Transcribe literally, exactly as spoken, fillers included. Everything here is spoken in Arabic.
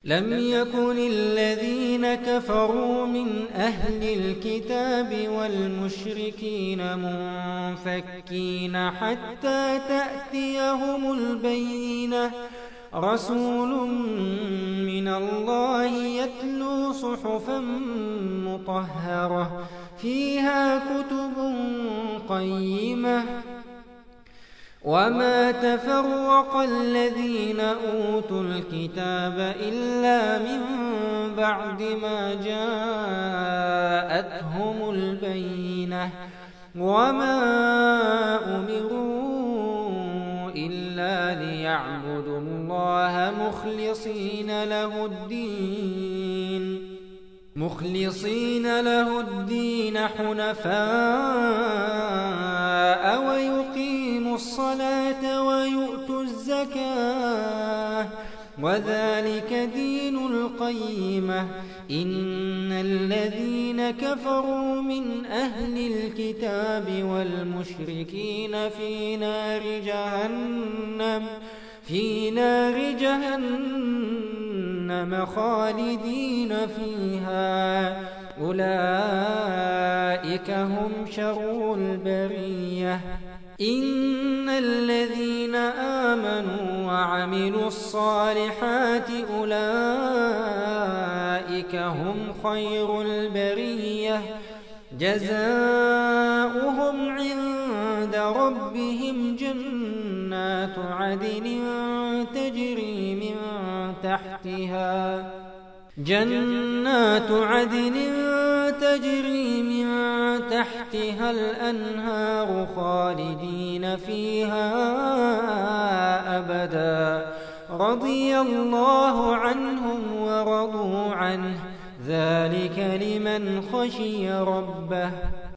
لم يكن الذين كفروا من أهل الكتاب والمشركين منفكين حتى تأتيهم البينة رسول من الله يتلو صحفا مطهرة فيها كتب قيمة وما تفرق الذين أوتوا الكتاب إلا من بعد ما جاءتهم البينة وما أمروا إلا ليعبدوا الله مخلصين له الدين مخلصين له الدين حنفاء ويقيموا الصلاة ويؤتوا الزكاة وذلك دين القيمة إن الذين كفروا من أهل الكتاب والمشركين في نار جهنم في نار جهنم خالدين فيها أولئك هم شر البرية إن الذين آمنوا وعملوا الصالحات أولئك هم خير البرية جزاؤهم عند ربهم جنات عدن تجري من تحتها جنات عدن تجري من تحتها الأنهار خالدين فيها أبدا رضي الله عنهم ورضوا عنه ذلك لمن خشي ربه